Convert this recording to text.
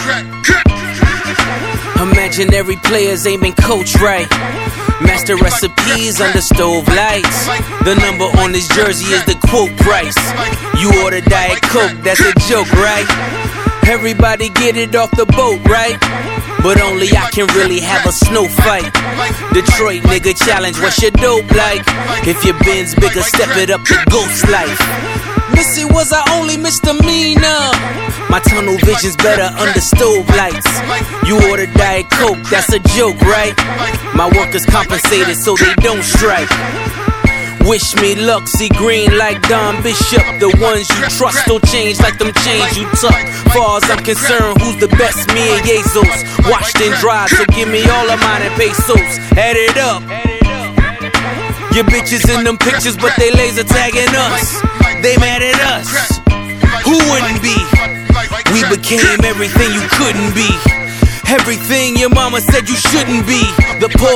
Imaginary players ain't been coached right. Master recipes under stove lights. The number on this jersey is the quote price. You order Diet Coke, that's a joke, right? Everybody get it off the boat, right? But only I can really have a snow fight. Detroit nigga challenge, what's your dope like? If your bin's bigger, step it up to ghost life. Missy, was I only misdemeanor? My tunnel vision's better under stove lights. You order Diet Coke, that's a joke, right? My workers compensated so they don't strike. Wish me luck, see green like Don Bishop. The ones you trust don't change like them chains you tuck. Far as I'm concerned, who's the best? Me and Jesus. Washed and dried, so give me all of mine and pesos. Add it up. Your bitches in them pictures, but they laser tagging us. They mad at us. Who wouldn't be? We became everything you couldn't be. Everything your mama said you shouldn't be. The poor